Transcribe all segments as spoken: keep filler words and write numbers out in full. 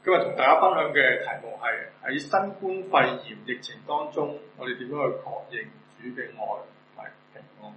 今日同大家分享嘅題目係喺新冠肺炎疫情當中，我哋點樣去確認主嘅愛同埋平安。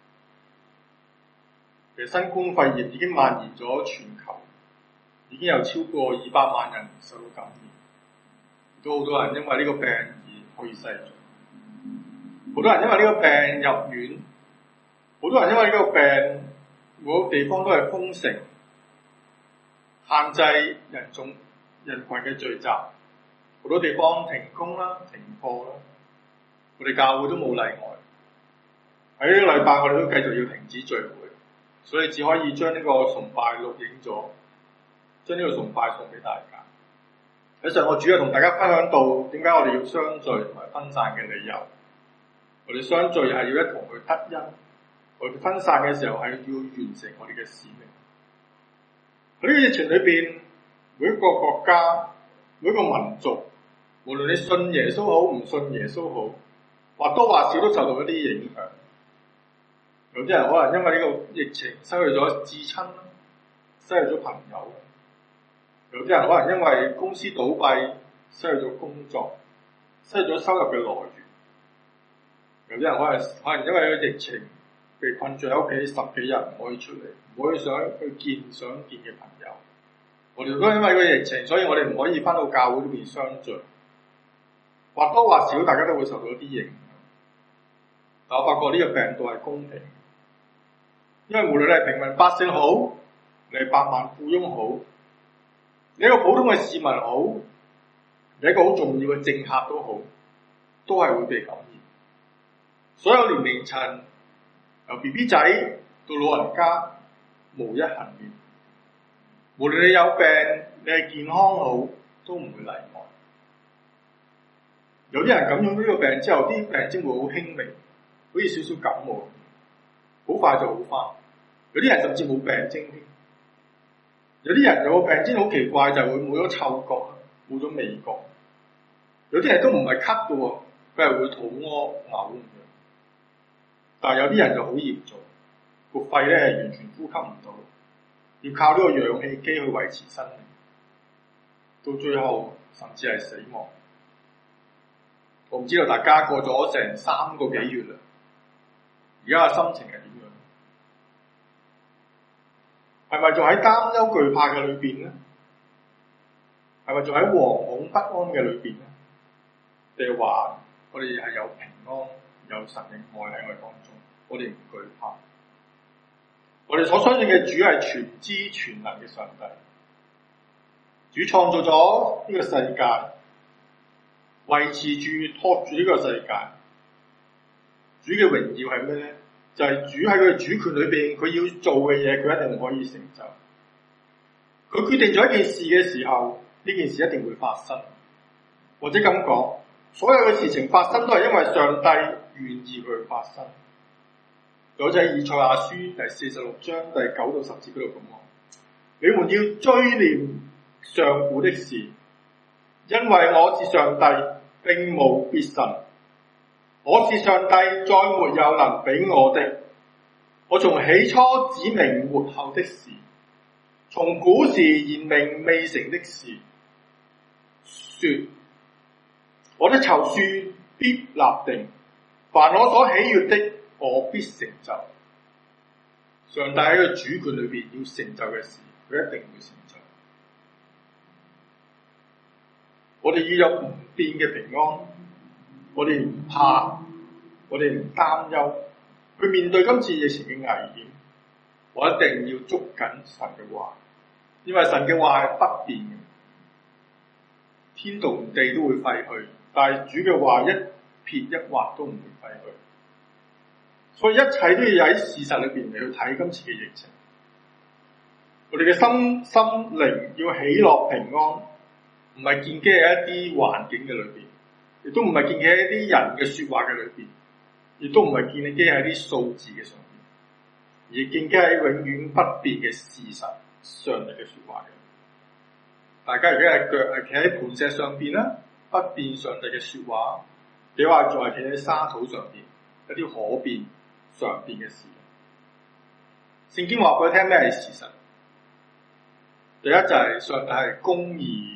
其實新冠肺炎已經蔓延咗全球，已經有超過二百萬人受到感染，都好多人因為呢個病而去世咗，好多人因為呢個病入院，好多人因為呢個病每個地方都係封城，限制人眾人群嘅聚集，好多地方停工啦、停課啦，我哋教會都冇例外。喺呢個禮拜我哋都繼續要停止聚會，所以只可以將呢個崇拜錄影咗，將呢個崇拜送俾大家。喺上個主日同大家分享到點解我哋要相聚同埋分散嘅理由。我哋相聚係要一同去得恩，我哋分散嘅時候係要完成我哋嘅使命。喺呢個疫情裏邊，每一個國家、每一個民族，無論你信耶穌好唔信耶穌好，或多或少都受到一啲影響。有啲人可能因為呢個疫情失去咗至親啦，失去咗朋友；有啲人可能因為公司倒閉，失去咗工作，失去咗收入嘅來源；有啲人可能可能因為個疫情被困住喺屋企十幾日唔可以出嚟，唔可以想去見想見嘅朋友。我哋都因為個疫情，所以我哋唔可以返到教會呢邊相聚，或多或少大家都會受到一啲影響。但我發覺呢個病毒係公平，因為無論你係平民百姓好，你係百萬富翁好，你一個普通嘅市民好，你一個好重要嘅政客都好，都係會被感染。所有年齡層由 B B 仔到老人家，無一幸免。無論你有病，你係健康好，都唔會例外。有啲人感染呢個病之後，啲病徵會好輕微，好似少少感冒，好快就好返。有啲人甚至冇病徵添。有啲人有個病徵好奇怪，就係會冇咗嗅覺，冇咗味覺。有啲人都唔係咳嘅喎，佢係會肚屙、嘔咁樣。但係有啲人就好嚴重，個肺咧係完全呼吸唔到。要靠呢個氧氣機去維持生命，到最後甚至係死亡。我唔知道大家過咗成三個幾月啦，而家嘅心情係點樣？係咪仲喺擔憂懼怕嘅裏邊咧？係咪仲喺惶恐不安嘅裏邊咧？定係話我哋係有平安、有神嘅愛喺我哋當中，我哋唔懼怕？我哋所相信嘅主係全知全能嘅上帝，主創造咗呢個世界，維持住托住呢個世界。主嘅榮耀係咩咧？就係、是、主喺佢嘅主權裏邊，佢要做嘅嘢，佢一定可以成就。佢決定咗一件事嘅時候，呢件事一定會發生。或者咁講，所有嘅事情發生都係因為上帝願意佢發生。就好似喺以賽亞書第四十六章第九到十節嗰度咁講：你們要追念上古的事，因為我是上帝，並無別神。我是上帝，再沒有能比我的。我從起初指明末後的事，從古時言明未成的事，說我的籌算必立定，凡我所喜悅的，我必成就。上帝喺個主權裏邊要成就嘅事，佢一定會成就。我哋要有唔變嘅平安，我哋唔怕，我哋唔擔憂。去面對今次疫情嘅危險，我一定要捉緊神嘅話，因為神嘅話係不變嘅，天同地都會廢去，但係主嘅話一撇一劃都唔會廢去。所以一切都要喺事實裏邊嚟去睇今次嘅疫情。我哋嘅心心靈要喜樂平安，唔係建基喺一啲環境嘅裏邊，亦都唔係建基喺一啲人嘅說話嘅裏邊，亦都唔係建基喺啲數字嘅上邊，而係建基喺永遠不變嘅事實上帝嘅說話嘅。大家而家係腳係企喺磐石上邊啦，不變上帝嘅說話，你話仲係企喺沙土上邊，一啲可變常變嘅事。聖經話俾我聽咩係事實？第一就係上帝係公義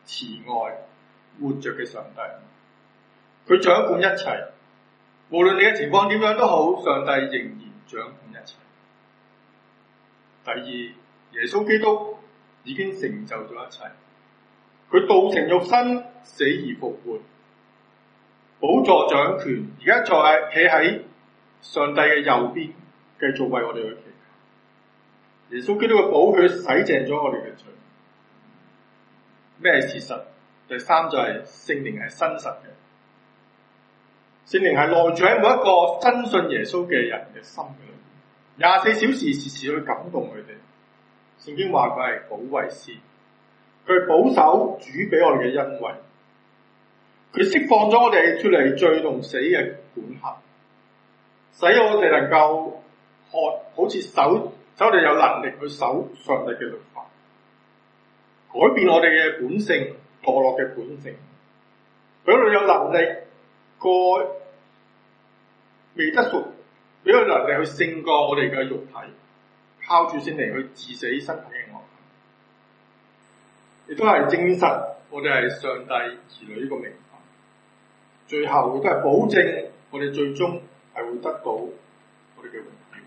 慈愛、活着嘅上帝。佢掌管一切，無論你嘅情況點樣都好，上帝仍然掌管一切。第二，耶穌基督已經成就咗一切，佢道成肉身，死而復活，寶座掌權，而家坐喺企喺上帝嘅右邊，繼續為我哋去祈求。耶穌基督嘅寶血洗淨咗我哋嘅罪。咩係事實？第三就係聖靈係真實嘅，聖靈係內住喺每一個真信耶穌嘅人嘅心裏面，廿四小時時時去感動佢哋。聖經話佢係保惠師，佢係保守主俾我哋嘅恩惠，佢釋放咗我哋脫離罪同死嘅管轄，使我哋能夠學好似守，使我哋有能力去守上帝嘅律法，改變我哋嘅本性，墮落嘅本性，俾我哋有能力過未得贖，俾我哋能力去勝過我哋嘅肉體，靠住聖靈去治死身體嘅惡行，亦都係證實我哋係上帝兒女呢個名分。最後亦都係保證我哋最終係會得到我哋嘅榮耀。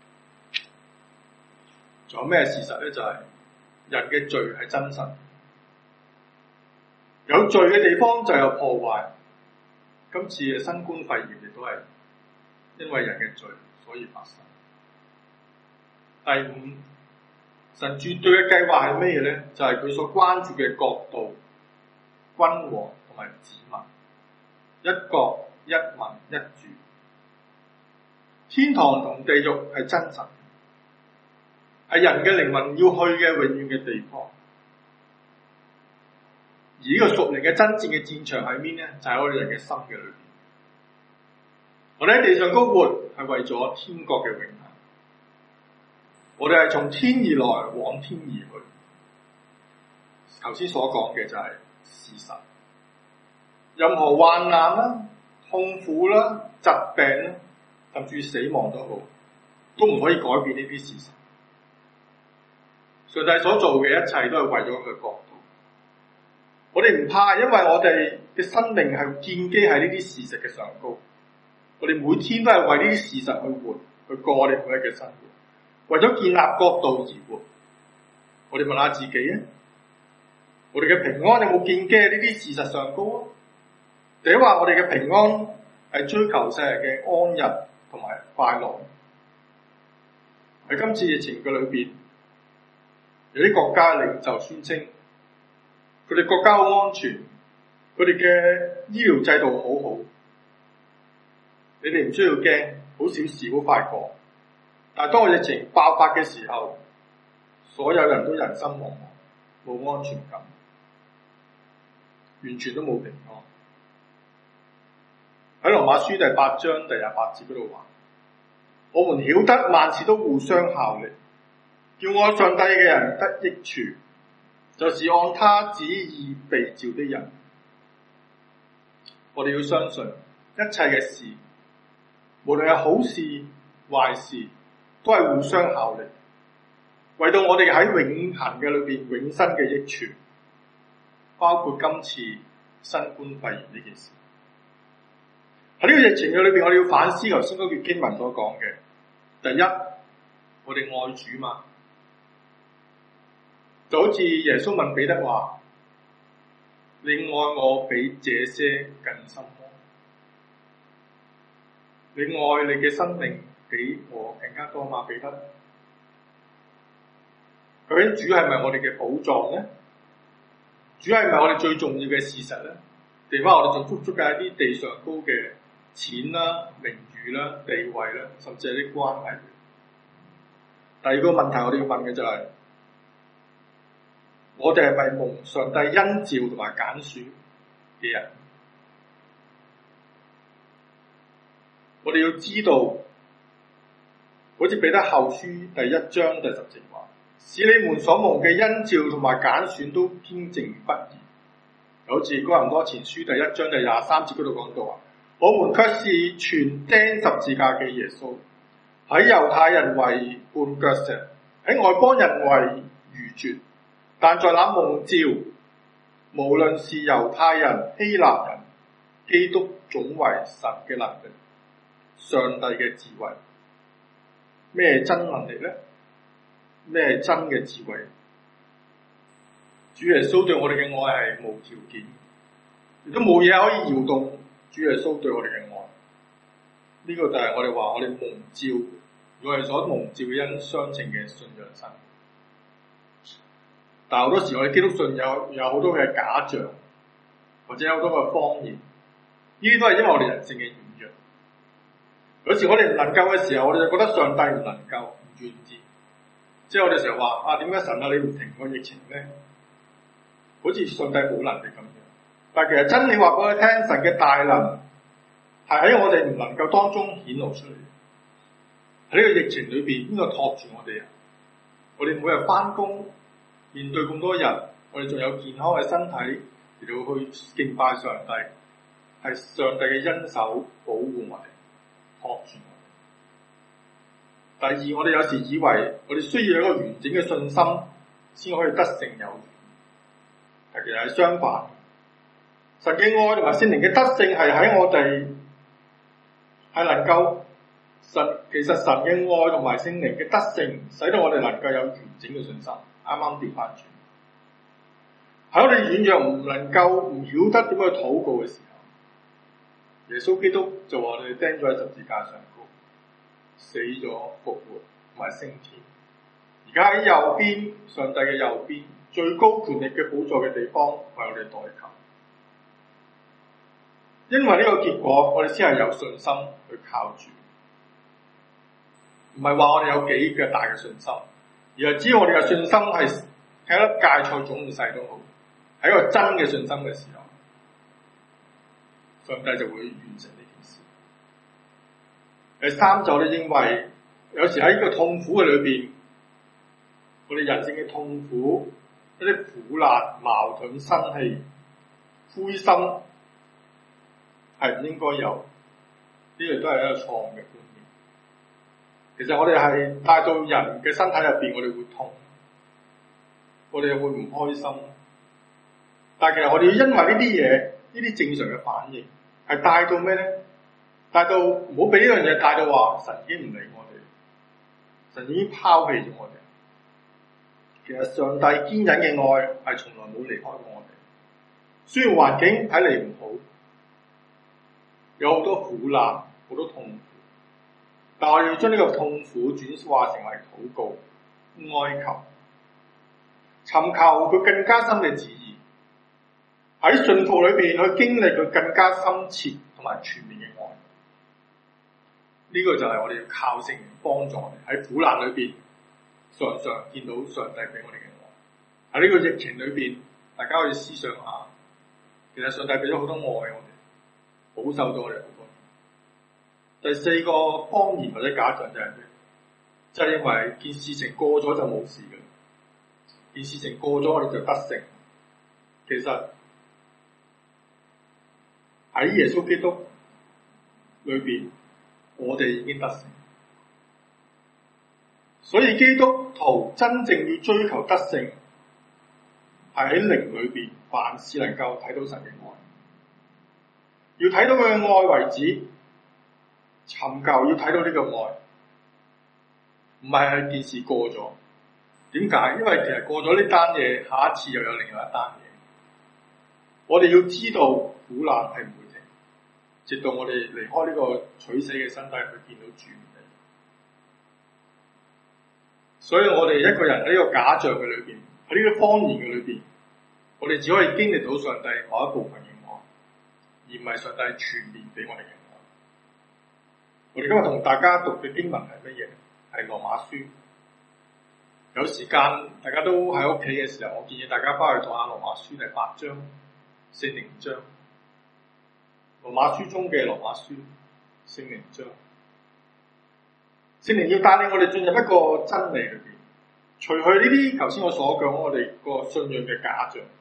仲有咩事實咧？就係、是、人嘅罪係真實，有罪嘅地方就有破壞。今次嘅新冠肺炎亦都係因為人嘅罪所以發生。第五，神絕對嘅計劃係咩嘢咧？就係、是、佢所關注嘅國度、君王同埋子民，一國一民一主。天堂同地獄係真實，係人嘅靈魂要去嘅永遠嘅地方。而呢個屬靈嘅真正嘅戰場喺邊咧？就喺、是、我哋人嘅心嘅裏邊。我哋喺地上高活係為咗天國嘅永恆。我哋係從天而來，往天而去。頭先所講嘅就係事實。任何患難啦、痛苦啦、疾病啦，甚至死亡都好，都唔可以改變呢啲事實。上帝所做嘅一切都係為咗佢嘅國度。我哋唔怕，因為我哋嘅生命係建基喺呢啲事實嘅上高。我哋每天都係為呢啲事實去活，去過我哋每日嘅生活。為咗建立國度而活，我哋問下自己啊，我哋嘅平安有冇建基喺呢啲事實上高啊？定係話我哋嘅平安係追求世人嘅安逸同埋快樂？喺今次疫情嘅裏邊，有啲國家領袖宣稱，佢哋國家好安全，佢哋嘅醫療制度好好，你哋唔需要驚，好小事，好快過。但係當疫情爆發嘅時候，所有人都人心惶惶，冇安全感，完全都冇平安。喺羅馬書第八章第廿八節嗰度話：我們曉得萬事都互相效力，叫愛上帝嘅人得益處，就是按他旨意被召的人。我哋要相信一切嘅事，無論係好事壞事，都係互相效力，為到我哋喺永恆嘅裏邊永生嘅益處，包括今次新冠肺炎呢件事。喺呢個疫情嘅裏邊，我哋要反思頭先嗰段經文所講嘅。第一，我哋愛主嘛，就好似耶穌問彼得話：你愛我比這些更深麼？你愛你嘅生命比我更加多嘛？彼得，究竟主係咪我哋嘅寶藏咧？主係咪我哋最重要嘅事實咧？定返我哋仲捉足嘅一啲地上高嘅錢啦、名譽啦、地位啦，甚至係啲關係。第二個問題我哋要問嘅就係、是：我哋係咪蒙上帝恩召同埋揀選嘅人？我哋要知道，好似彼得後書第一章第十節話：使你們所蒙嘅恩召同埋揀選都堅正不移。好似哥林多前書第一章第廿三節嗰度講到話：我們卻是傳釘十字架嘅耶穌，喺猶太人為絆腳石，喺外邦人為愚拙，但在那蒙召無論是猶太人、希臘人，基督總為神嘅能力，上帝嘅智慧。咩真能力呢？咩真嘅智慧？主耶穌對我哋嘅愛係無條件，亦都冇嘢可以搖動主耶穌對我哋嘅愛。呢、這個就係我哋話我哋蒙召，我哋所蒙召嘅恩相稱嘅信仰生。但係好多時我哋基督信有有好多嘅假象，或者有好多嘅謊言，呢啲都係因為我哋人性嘅軟弱。有時我哋唔能夠嘅時候，我哋就覺得上帝唔能夠，唔願意。即係我哋成日話啊，點解神啊你唔停個疫情咧？好似上帝冇能力咁樣。但係其實真理話俾我哋聽，神嘅大能係喺我哋唔能夠當中顯露出嚟。喺呢個疫情裏邊，邊個托住我哋啊？我哋每日翻工，面對咁多人，我哋仲有健康嘅身體嚟到去敬拜上帝，係上帝嘅恩手保護我哋，托住我哋。第二，我哋有時以為我哋需要一個完整嘅信心先可以得勝有餘，但其實係相反。神嘅愛同埋聖靈嘅得勝係喺我哋係能夠神，其實神嘅愛同埋聖靈嘅得勝，使到我哋能夠有完整嘅信心。啱啱調翻轉，喺我哋軟弱唔能夠唔曉得點樣去禱告嘅時候，耶穌基督就話我哋釘咗喺十字架上高，死咗復活同埋升天。而家喺右邊，上帝嘅右邊最高權力嘅寶座嘅地方為我哋代求。因為呢個結果，我哋先係有信心去靠住，唔係話我哋有幾嘅大嘅信心。而係只要我哋嘅信心係睇得芥菜種咁細都好，喺一個真嘅信心嘅時候，上帝就會完成呢件事。第三就我哋認為，有時喺呢個痛苦嘅裏邊，我哋人性嘅痛苦、一啲苦難、矛盾、生氣、灰心，係唔應該有。呢個都係一個錯誤嘅觀念。其實我哋係帶到人嘅身體入邊，我哋會痛，我哋會唔開心。但係其實我哋要因為呢啲嘢，呢啲正常嘅反應，係帶到咩咧？帶到唔好俾呢樣嘢帶到話神已經唔理我哋，神已經拋棄咗我哋。其實上帝堅忍嘅愛係從來冇離開過我哋。雖然環境睇嚟唔好，有好多苦難，好多痛苦。但我哋要將呢個痛苦轉化成為禱告、哀求、尋求佢更加深嘅旨意，喺信服裏邊去經歷佢更加深切同埋全面嘅愛。呢、這個就係我哋要靠聖靈幫助我哋喺苦難裏邊，常常見到上帝俾我哋嘅愛。喺呢個疫情裏邊，大家可以思想下，其實上帝俾咗好多愛我哋，保守咗我哋好多。第四個謊言或者假象就係咩？就係、是、認為件事情過咗就冇事嘅，件事情過咗我哋就得勝。其實喺耶穌基督裏邊，我哋已經得勝。所以基督徒真正要追求得勝，係喺靈裏邊，凡事能夠睇到神嘅愛，要睇到佢嘅愛為止。尋求要睇到呢個愛，唔係係件事過咗。點解？因為其實過咗呢單嘢，下一次又有另外一單嘢。我哋要知道苦難係唔會停，直到我哋離開呢個取死嘅身體去見到主。所以我哋一個人喺呢個假象嘅裏邊，喺呢個謊言嘅裏邊，我哋只可以經歷到上帝某一部分嘅愛，而唔係上帝全面俾我哋嘅愛。我哋今日同大家讀嘅經文係乜嘢？係羅馬書。有時間大家都喺屋企嘅時候，我建議大家翻去讀下羅馬書第八章、四零章。羅馬書中嘅羅馬書四零章，聖靈要帶領我哋進入一個真理裏邊，除去呢啲頭先我所講我哋個信仰嘅假象。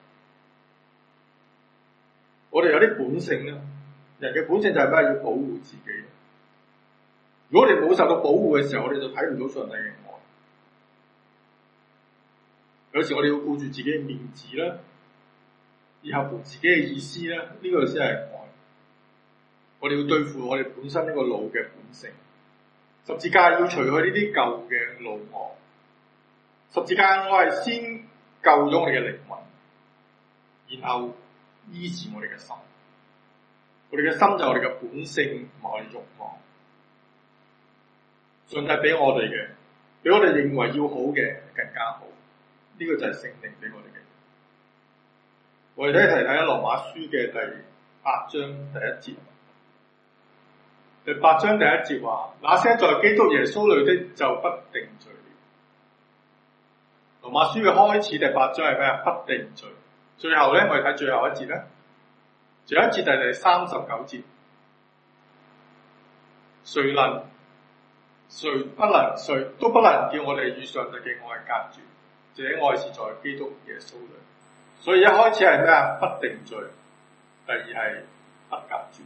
我哋有啲本性啦，人嘅本性就係咩？要保護自己。如果我哋冇受到保護嘅時候，我哋就睇唔到上帝嘅愛。有時我哋要顧住自己嘅面子啦， 而合乎自己嘅意思咧，呢、這個先係愛。我哋要對付我哋本身呢個老嘅本性，十字架要除去呢啲舊嘅老我。十字架我係先救咗我哋嘅靈魂，然後醫治我哋嘅心。我哋嘅心就係我哋嘅本性同埋我哋慾望。上帝俾我哋嘅，比我哋認為要好嘅更加好。呢、這個就係聖靈俾我哋嘅。我哋睇一睇睇羅馬書嘅第八章第一節。第八章第一節話：那些在基督耶穌裏的就不定罪了。羅馬書嘅開始第八章係咩啊？不定罪。最後咧，我哋睇最後一節咧。最後一節就係第三十九節。誰能？誰不能？誰都不能叫我哋與上帝嘅愛隔絕。這愛是在基督耶穌裏。所以一開始係咩啊？不定罪。第二係不隔絕。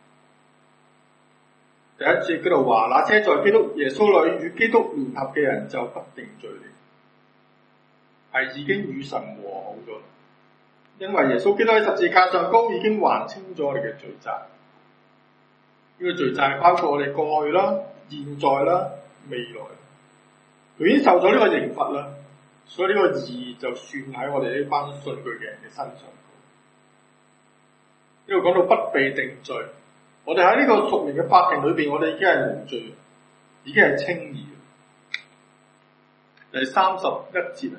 第一節嗰度話：那些在基督耶穌裏與基督聯合嘅人就不定罪了，係已經與神和好咗。因為耶穌基督喺十字架上高已經還清咗我哋嘅罪債。呢、這個罪債包括我哋過去啦、現在啦、未來，佢已經受咗呢個刑罰啦。所以呢個義就算喺我哋呢班信佢嘅人嘅身上。呢度講到不被定罪，我哋喺呢個屬靈嘅法庭裏邊，我哋已經係無罪，已經係稱義。第三十一節啊，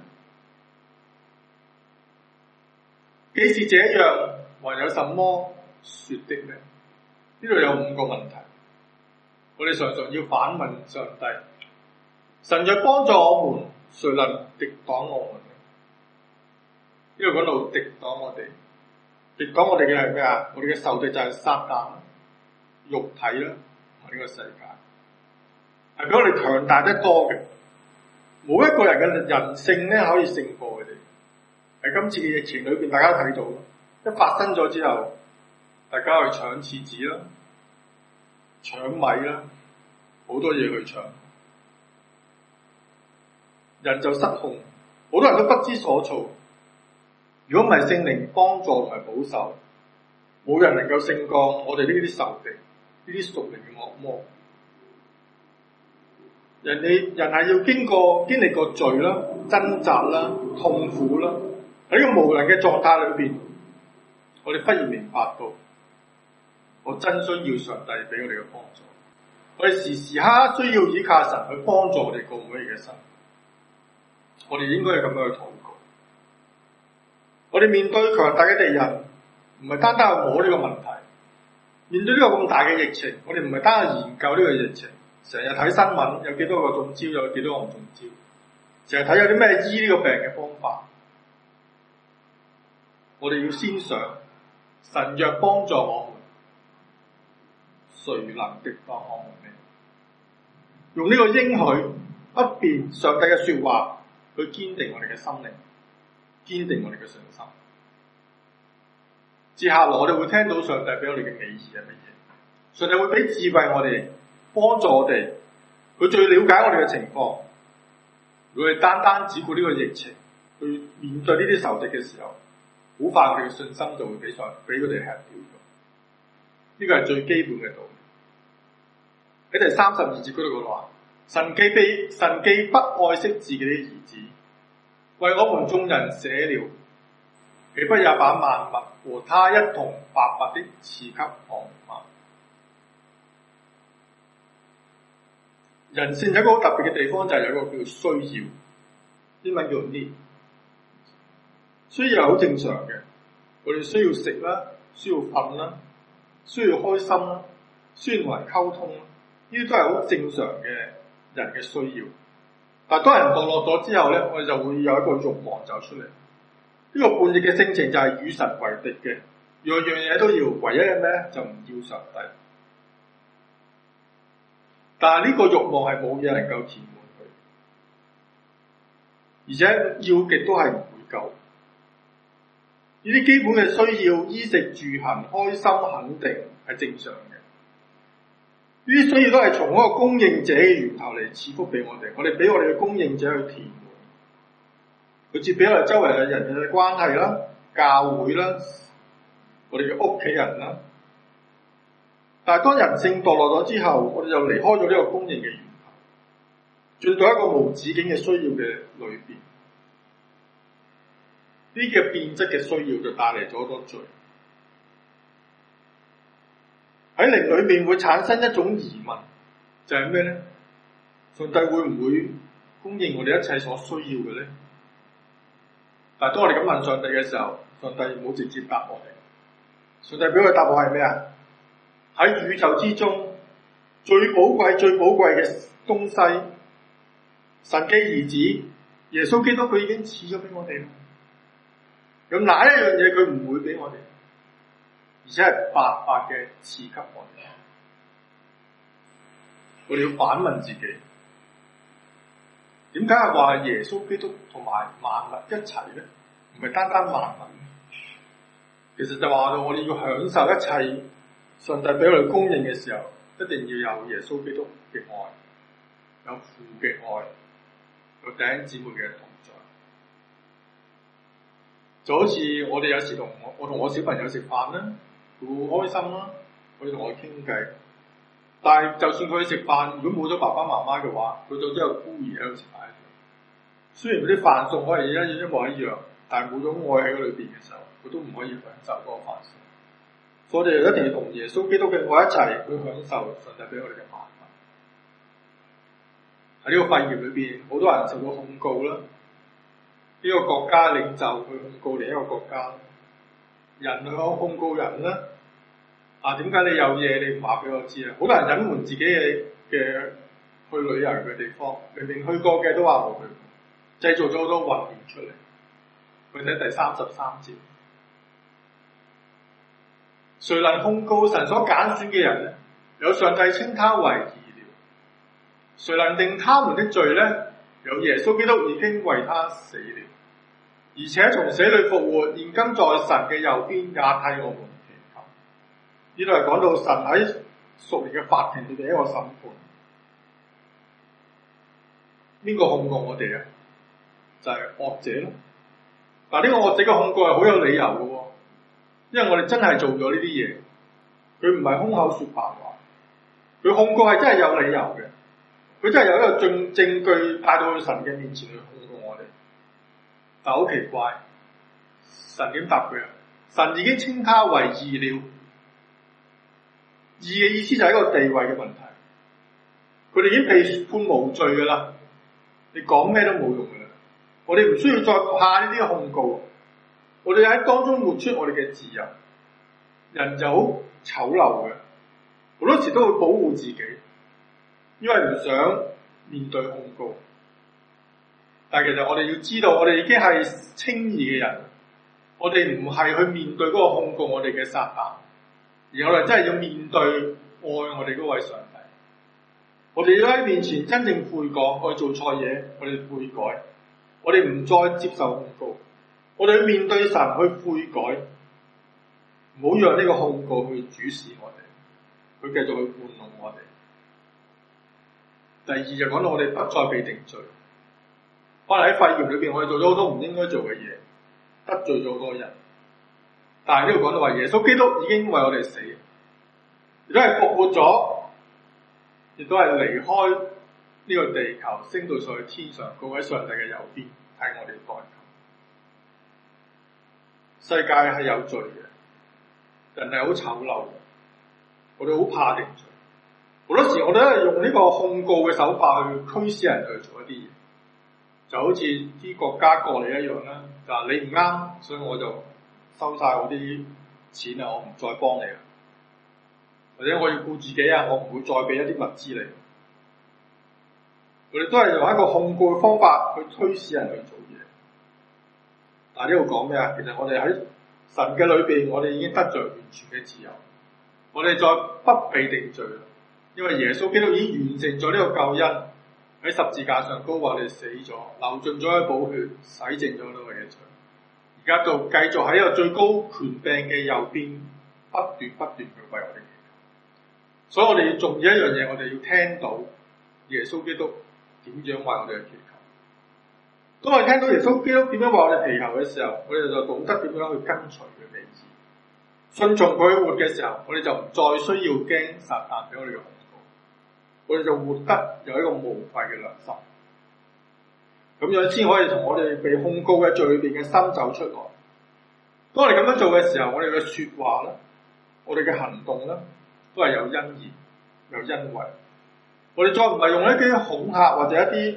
既是這樣，還有什麼說的呢？呢度有五個問題，我哋常常要反問上帝：神若幫助我們，誰能敵擋我們呢？呢度講到敵擋我哋，敵擋我哋嘅係咩啊？我哋嘅仇敵就係撒旦、肉體啦，同埋呢個世界，係比我哋強大得多嘅。冇一個人嘅人性咧可以勝過佢哋。喺今次嘅疫情裏邊，大家睇到，一發生咗之後，大家去搶廁紙啦、搶米啦，好多嘢去搶，人就失控，好多人都不知所措。如果唔係聖靈幫助同埋保守，冇人能夠勝過我哋呢啲仇敵，呢啲屬靈嘅惡魔。人哋人係要經過經歷過罪啦、掙扎啦、痛苦啦，喺呢個無能嘅狀態裏邊，我哋忽然明白到，我真需要上帝俾我哋嘅幫助。我哋時時刻刻需要依靠神去幫助我哋過每日嘅生活。我哋應該係咁樣去禱告。我哋面對強大嘅敵人，唔係單單係我呢個問題。面對呢個咁大嘅疫情，我哋唔係單係研究呢個疫情。成日睇新聞，有幾多個中招，有幾多個唔中招。成日睇有啲咩醫呢個病嘅方法。我哋要先想，神若幫助我們，誰能敵擋我們呢？用呢個應許不變上帝嘅說話去堅定我哋嘅心靈，堅定我哋嘅信心。接下來我哋會聽到上帝俾我哋嘅美意係乜嘢？上帝會俾智慧我哋。幫助我哋，佢最了解我哋嘅情況。如果係單單只顧呢個疫情，去面對呢啲仇敵嘅時候，好快我哋嘅信心就會俾上俾佢哋吃掉咗。呢個係最基本嘅道理。喺第三十二節嗰度講話，神既被神既不愛惜自己的兒子，為我們眾人捨了，豈不也把萬物和他一同白白的賜給我們嗎？人性有一個好特別嘅地方，就係有一個叫需要，英文叫 need。需要係好正常嘅，我哋需要食啦，需要瞓啦，需要開心啦，需要同人溝通啦，呢啲都係好正常嘅人嘅需要。但係當人墮落咗之後咧，我哋就會有一個慾望走出嚟。呢、這個叛逆嘅性情就係與神為敵嘅，樣樣嘢都要，唯一嘅咩就唔要上帝。但係呢個慾望係冇嘢能夠填滿佢，而且要極都係唔會夠。呢啲基本嘅需要，衣食住行、開心、肯定係正常嘅。呢啲需要都係從嗰個供應者嘅源頭嚟賜福俾我哋，我哋俾我哋嘅供應者去填滿。佢接俾我哋周圍嘅人嘅關係啦， 教會啦，我哋嘅屋企人啦。但係當人性墮落咗之後，我哋就離開咗呢個供應嘅源頭，進到一個無止境嘅需要嘅裏邊。呢啲嘅變質嘅需要就帶嚟咗好多罪。喺靈裏面會產生一種疑問，就係咩咧？上帝會唔會供應我哋一切所需要嘅咧？但係當我哋咁問上帝嘅時候，上帝冇直接答我哋。上帝俾我嘅答案係咩啊？喺宇宙之中最寶貴、最寶貴嘅東西，神嘅兒子耶穌基督，佢已經賜咗俾我哋啦。有哪一樣嘢佢唔會俾我哋？而且係白白嘅賜給我哋。我哋要反問自己，點解係話耶穌基督同埋萬物一齊咧？唔係單單萬物。其實就話到我哋要享受一切上帝俾我哋供應嘅時候，一定要有耶穌基督嘅愛，有父嘅愛，有弟兄姊妹嘅同在。就好似我哋有時同我我同我小朋友食飯啦，會好開心啦，可以同我傾偈。但係就算佢去食飯，如果冇咗爸爸媽媽嘅話，佢就只有孤兒喺度食飯。雖然嗰啲飯餸可以一樣一模一樣，但係冇咗愛喺嗰裏邊嘅時候，佢都唔可以享受嗰個飯餸。所以我哋一定要同耶穌基督嘅愛一齊去享受上帝俾我哋嘅萬物。喺呢個肺炎裏邊，好多人受到控告啦。呢個國家領袖去控告另一個國家，人去控告人啦。啊，點解你有嘢你唔話俾我知啊？好多人隱瞞自己嘅嘅去旅遊嘅地方，明明去過嘅都話冇去過，製造咗好多混亂出嚟。去睇第三十三節，誰能控告神所揀選嘅人呢？有上帝稱他為義了。誰能定他們的罪呢？有耶穌基督已經為他死了，而且從死裏復活，現今在神嘅右邊，也替我們祈求。呢度係講到神喺屬靈嘅法庭裏邊一個審判。邊個控告我哋啊？就係、是、惡者咯。嗱，呢個惡者嘅控告係好有理由嘅，因為我哋真係做咗呢啲嘢，佢唔係空口說白話，佢控告係真係有理由嘅，佢真係有一個證證據帶到去神嘅面前去控告我哋。但好奇怪，神點答佢啊？神已經稱他為義了。義嘅意思就係一個地位嘅問題，佢哋已經被判無罪噶啦，你講咩都冇用噶啦。我哋唔需要再怕呢啲控告，我哋喺當中活出我哋嘅自由。人就好醜陋嘅，好多時都會保護自己，因為唔想面對控告。但係其實我哋要知道，我哋已經係稱義嘅人，我哋唔係去面對嗰個控告我哋嘅撒旦，而我哋真係要面對愛我哋嗰位上帝。我哋要喺面前真正悔改，我哋做錯嘢，我哋悔改。我哋唔再接受控告，我哋要面對神去悔改，唔好讓呢個控告去主使我哋，佢繼續去玩弄我哋。第二就講到我哋不再被定罪，可能喺肺炎裏邊，我哋做咗好多唔應該做嘅嘢，得罪咗好多人。但係呢度講到話，耶穌基督已經為我哋死，亦都係復活咗，亦都係離開呢個地球，升到上去天上嗰位上帝嘅右邊，替我哋代求。世界係有罪嘅，人係好醜陋嘅，我哋好怕定罪。好多時我哋都係用呢個控告嘅手法去驅使人去做一啲嘢，就好似啲國家過嚟一樣啦。就話你唔啱，所以我就收晒我啲錢啊，我唔再幫你啦。或者我要顧自己啊，我唔會再俾一啲物資你。我哋都係用一個控告嘅方法去推使人去做嘢。但係呢度講咩啊？其實我哋喺神嘅裏邊，我哋已經得着完全嘅自由，我哋再不被定罪啦。因為耶穌基督已經完成咗呢個救恩，喺十字架上高為我哋死咗，流盡咗嘅寶血，洗淨咗我哋嘅罪。而家就繼續喺一個最高權柄嘅右邊，不斷不斷去為我哋祈求。所以我哋要重要一樣嘢，我哋要聽到耶穌基督點樣為我哋去祈求。 當我哋聽到耶穌基督點樣為我哋祈求嘅時候，我哋就懂得點樣去跟隨佢嘅意思，順從佢活嘅時候，我哋就唔再需要驚撒旦俾我哋嘅控告，我哋就活得有一個無愧嘅良心，咁樣先可以同我哋被控告嘅罪裏邊嘅心走出來。當我哋咁樣做嘅時候，我哋嘅說話咧，我哋嘅行動咧，都係有恩義、有恩惠。我哋再唔係用一啲恐嚇或者一啲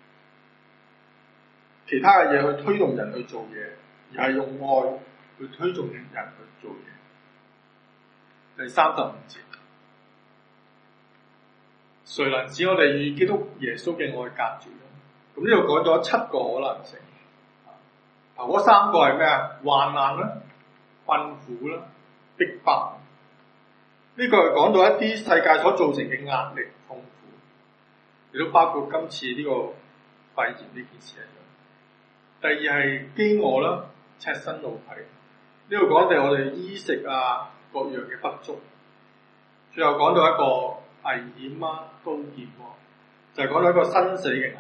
其他嘅嘢去推動人去做嘢，而係用愛去推動人去做嘢。第三十五節，誰能使我哋與基督耶穌嘅愛隔絕呢？咁呢度講咗七個可能性。頭嗰三個係咩啊？患難啦、困苦啦、逼迫。呢個係講到一啲世界所造成嘅壓力、痛苦，亦都包括今次呢個肺炎呢件事一樣。第二係飢餓啦、赤身露體。呢度講到我哋衣食啊各樣嘅不足。最後講到一個危險啊、刀劍啊，就係、是、講到一個生死嘅危險。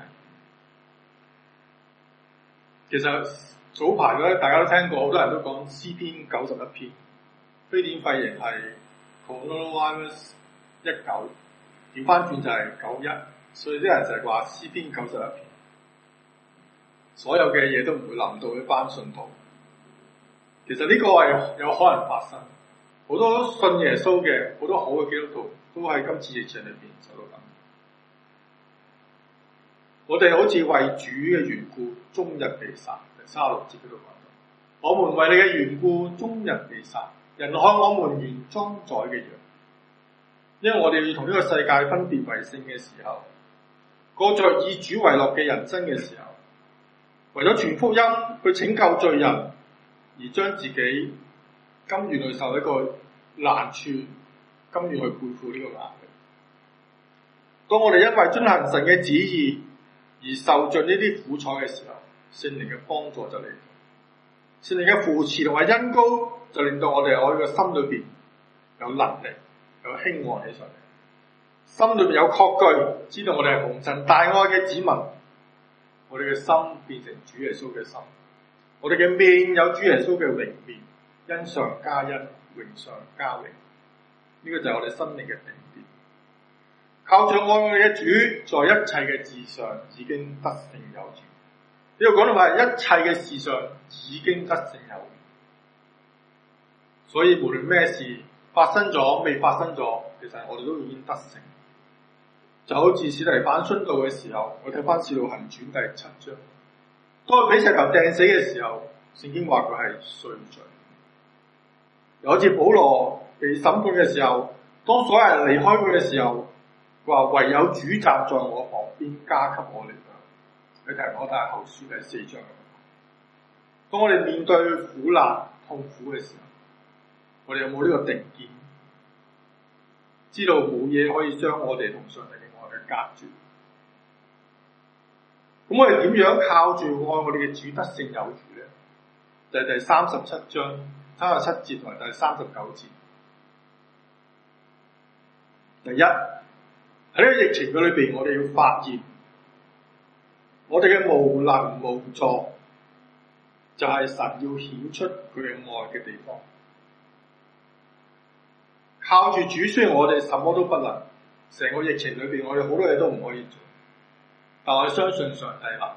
其實早排咧，大家都聽過，好多人都講詩篇九十一篇，非典肺炎係 coronavirus 一九，調翻轉就係九一，所以啲人就係話詩篇九十一篇，所有嘅嘢都唔會臨到一班信徒。其實呢個係有可能發生，好多信耶穌嘅，好多好嘅基督徒都喺今次疫情裏邊受到咁。我哋好似為主嘅緣故，終日被殺。第三十六節嗰度講到，我們為你嘅緣故，終日被殺，人看我們原裝宰嘅羊。因為我哋要同呢個世界分別為聖嘅時候，過着以主為樂嘅人生嘅時候，為咗傳福音去拯救罪人，而將自己甘願去受一個難處，甘願去背負呢個壓力。當我哋因為遵行神嘅旨意而受盡呢啲苦楚嘅時候，聖靈嘅幫助就嚟到，聖靈嘅扶持同埋恩膏就令到我哋喺個心裏邊有能力，有興旺起上嚟，心裏邊有確據，知道我哋係蒙神大愛嘅子民，我哋嘅心變成主耶穌嘅心，我哋嘅面有主耶穌嘅榮面，恩上加恩，榮上加榮，呢、這個就係我哋生命嘅頂點。靠住愛我哋嘅主，在一切嘅事上已經得勝有餘。呢度講到話，一切嘅事上已經得勝有餘。所以無論咩事發生咗、未發生咗，其實我哋都已經得勝。就好似司提反殉道嘅時候，我睇翻《使徒行傳》第七章，當佢俾石頭掟死嘅時候，聖經話佢係睡着。又好似保羅被審判嘅時候，當所有人離開佢嘅時候，佢話唯有主站在我旁邊，加給我力量。佢提摩太後書第四章。當我哋面對苦難、痛苦嘅時候，我哋有冇呢個定見？知道冇嘢可以將我哋同上帝嘅愛去隔絕。咁我哋點樣靠住愛我哋嘅主得勝有餘咧？就係、是、第三十七章三十七節同埋第三十九節。第一，喺呢個疫情嘅裏邊，我哋要發現我哋嘅無能無助，就係神要顯出佢嘅愛嘅地方。靠住主，雖然我哋什麼都不能，成個疫情裏邊我哋好多嘢都唔可以做，但我相信上帝能。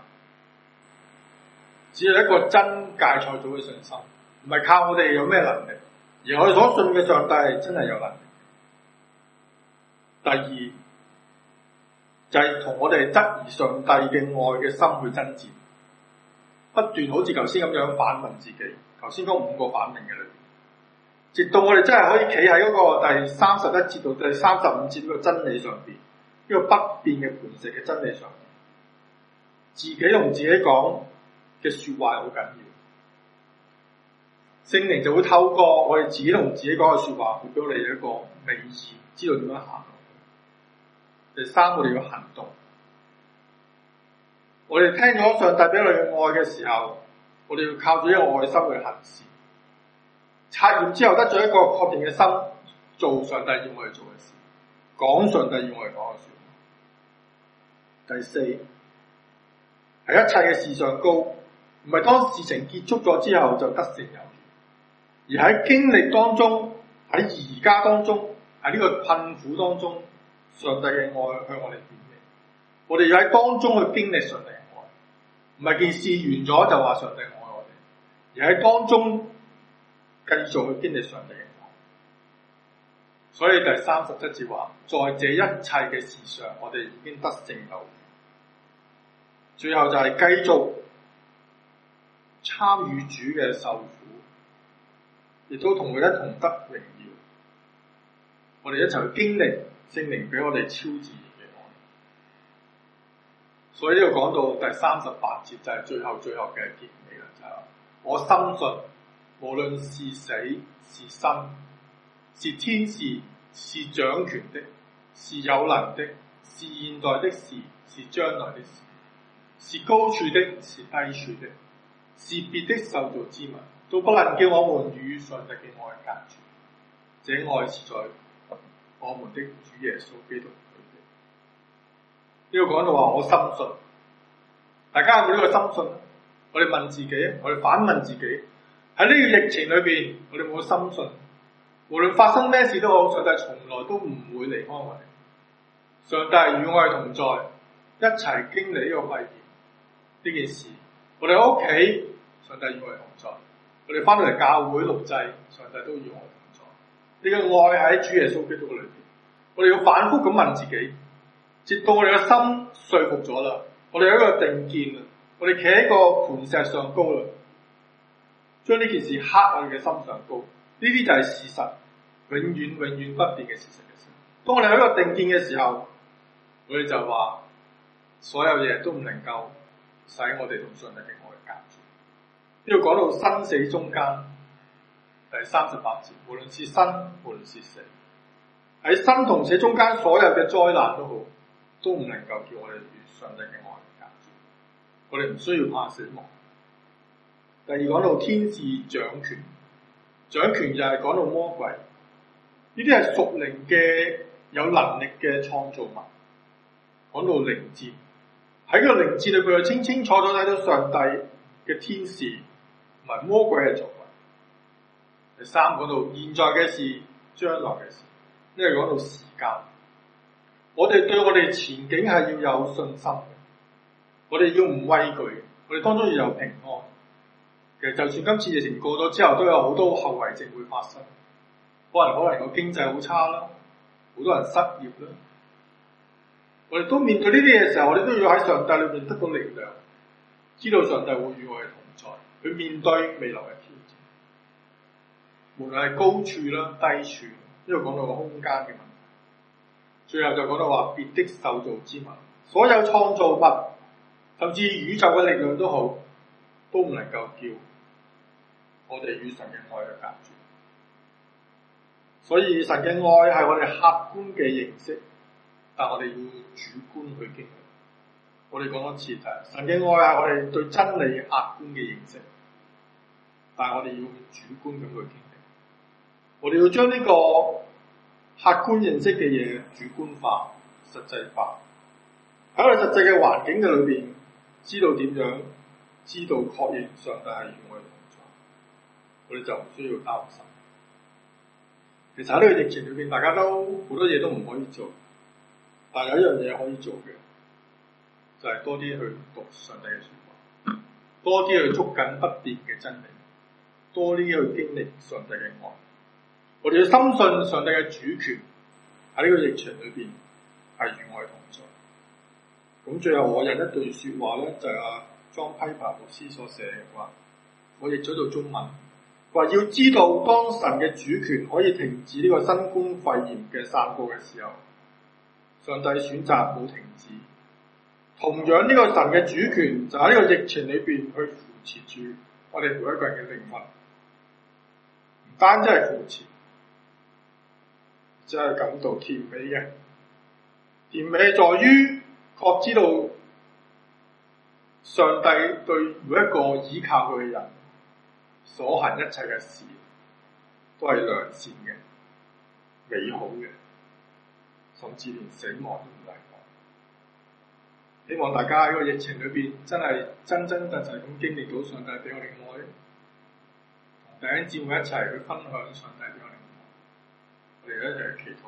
只係一個真芥菜種嘅信心，唔係靠我哋有咩能力，而我哋所信嘅上帝係真係有能力。第二就係、是、同我哋質疑上帝嘅愛嘅心去爭戰，不斷好似頭先咁樣反問自己。頭先嗰五個反問嘅裏邊，直到我哋真係可以企喺嗰個第三十一節到第三十五節呢個真理上邊，呢、這個不變嘅磐石嘅真理上邊，自己同自己講嘅說話好緊要。聖靈就會透過我哋自己同自己講嘅說話，會俾我哋一個美意，知道點樣行。第三，我哋要行動。我哋聽咗上帝俾我哋嘅愛嘅時候，我哋要靠住一個愛心去行事。察驗之後得咗一個確定嘅心，做上帝要我哋做嘅事，講上帝要我哋講嘅說話。第四， 喺一切嘅事上高，唔係當事情結束咗之後就得勝有餘，而喺經歷當中，喺而家當中，喺呢個困苦當中，上帝嘅愛向我哋顯明。我哋要喺當中去經歷上帝嘅愛，唔係件事完咗就話上帝愛我哋，而喺當中繼續去經歷上帝嘅愛。所以第三十七節話，在這一切嘅事上，我哋已經得勝有餘。最後就係繼續參與主嘅受苦，亦都同佢一同得榮耀。我哋一齊去經歷聖靈俾我哋超自然嘅愛。所以呢度講到第三十八節就係最後最後嘅結尾啦，就係、是、我深信，無論是死是生，是天使，是掌權的，是有能的，是現在的事，是將來的事，是高處的，是低處的，是別的受造之物，都不能叫我們與上帝嘅愛隔絕。這愛是在我們的主耶穌基督裏邊。呢度講到話我深信，大家有冇呢個深信？我哋問自己，我哋反問自己，喺呢個疫情裏邊，我哋有冇深信？無論發生咩事都好，上帝從來都唔會離開我哋。上帝與我哋同在，一齊經歷呢個肺炎呢件事。我哋喺屋企，上帝與我哋同在；我哋翻到嚟教會錄製，上帝都與我哋同在。呢個愛喺主耶穌基督嘅裏邊，我哋要反覆咁問自己，直到我哋嘅心說服咗啦，我哋有一個定見啦，我哋企喺個磐石上高啦，將呢件事刻喺我哋嘅心上高。呢啲就係事實，永遠永遠不變嘅事實嘅時候。當我哋有一個定見嘅時候，我哋就話所有嘢都唔能夠使我哋同上帝嘅愛隔絕。呢度講到生死中間，第三十八節，無論是生，無論是死，喺生同死中間，所有嘅災難都好，都唔能夠叫我哋與上帝嘅愛隔絕。我哋唔需要怕死亡。第二講到天使掌權。掌權就係講到魔鬼，呢啲係屬靈嘅有能力嘅創造物。講到靈戰，喺個靈戰裏邊，佢清清楚楚睇到上帝嘅天使同埋魔鬼嘅作為。第三講到現在嘅事、將來嘅事，呢係講到時間。我哋對我哋前景係要有信心嘅，我哋要唔畏懼，我哋當中要有平安。其實就算今次疫情過咗之後，都有好多後遺症會發生。可能可能個經濟好差啦，好多人失業啦。我哋都面對呢啲嘢嘅時候，我哋都要喺上帝裏面得到力量，知道上帝會與我哋同在，去面對未來嘅挑戰。無論係高處啦、低處，呢度講到個空間嘅問題。最後就講到話別的受造之物，所有創造物，甚至宇宙嘅力量都好，都唔能夠叫我哋與神嘅愛嘅隔絕。所以神嘅愛係我哋客觀嘅認識，但我哋要主觀去經歷。我哋講多次就係神嘅愛係我哋對真理客觀嘅認識，但係我哋要主觀咁去經歷。我哋要將呢個客觀認識嘅嘢主觀化、實際化，喺我哋實際嘅環境嘅裏邊，知道點樣，知道確認上帝係與我哋同在，我哋就唔需要擔心。其實喺呢個疫情裏邊，大家都好多嘢都唔可以做，但係有一樣嘢可以做嘅，就係、是、多啲去讀上帝嘅說話，多啲去捉緊不變嘅真理，多啲去經歷上帝嘅愛。我哋要深信上帝嘅主權喺呢個疫情裏邊係與我哋同在。咁最後我引一段說話咧，就係阿莊批柏牧師所寫嘅話，我譯咗做中文。話要知道，當神嘅主權可以停止呢個新冠肺炎嘅散播嘅時候，上帝選擇冇停止。同樣呢個神嘅主權就喺呢個疫情裏邊去扶持住我哋每一個人嘅靈魂，唔單止係扶持，即係感到甜美嘅。甜美在於確知道上帝對每一個依靠佢嘅人所行一切嘅事都係良善嘅、美好嘅，甚至連死亡都唔例外。 希望大家喺個疫情裏邊真係真真實實咁經歷到上帝俾我哋嘅愛，同弟兄姊妹一齊去分享上帝俾我哋嘅愛。我哋一齊去祈禱。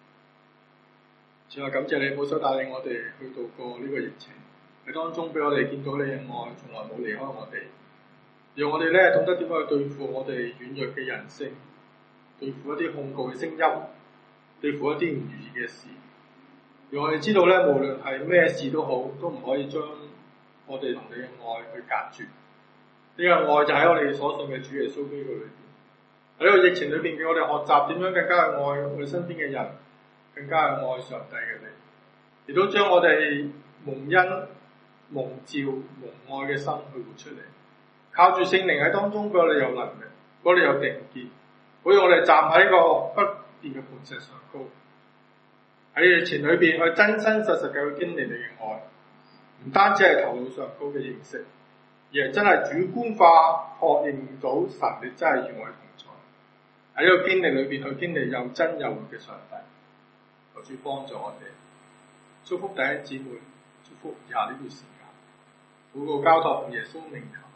主啊，感謝你保守帶領我哋去度過呢個疫情，喺當中俾我哋見到你嘅愛，從來冇離開我哋，讓我哋咧懂得點樣去對付我哋軟弱嘅人性，對付一啲控告嘅聲音，對付一啲唔如意嘅事。讓我哋知道咧，無論係咩事都好，都唔可以將我哋同你嘅愛去隔絕。呢個愛就喺我哋所信嘅主耶穌基督裏邊。喺呢個疫情裏邊，叫我哋學習點樣更加去愛我哋身邊嘅人，更加去愛上帝嘅你，亦都將我哋蒙恩、蒙召、蒙愛嘅心去活出嚟。靠住聖靈喺當中，俾我哋有能力，俾我哋有定見，好讓我哋站喺個不變嘅磐石上高。喺疫情裏邊，去真真實實嘅去經歷你嘅愛，唔單止係頭腦上高嘅認識，而係真係主觀化確認到神你真係與我哋同在。喺呢個經歷裏邊，去經歷又真又活嘅上帝，求主幫助我哋，祝福弟兄姊妹，祝福以下呢段時間，禱告交託奉耶穌名求。